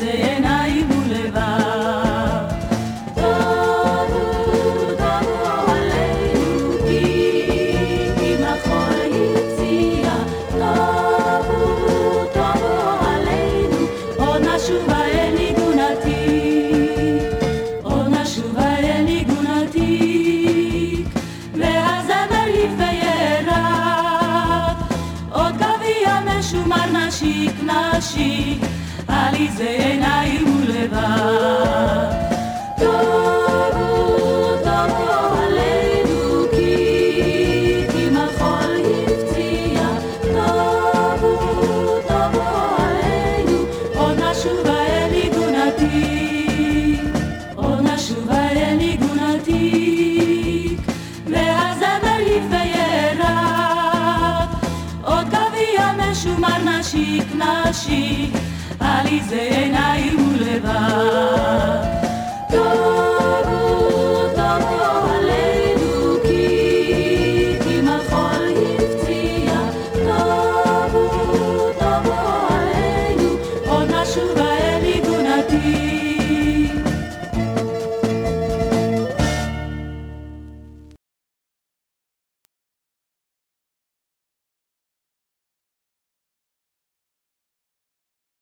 עליזה עיניים ולבב. טובו טובו עלינו כי מחול יציאה. טובו טובו עלינו עוד נשובה אל ניגונתי. עוד נשובה אל ניגונתי והזמר יפיירה. עוד גביע משומר נשיק נשיק עליזה עיניים ולבב. טובו טובו עלינו כי מחול הפציע. טובו טובו עלינו עוד נשובה אל ניגונתי. עוד נשובה אל ניגונתי והזמר יפיירה. עוד גביע משומר נשיק נשיק עליזה עיניים ולבב. טובו טובו עלינו כי מחול הפציע. טובו טובו עלינו עוד נשובה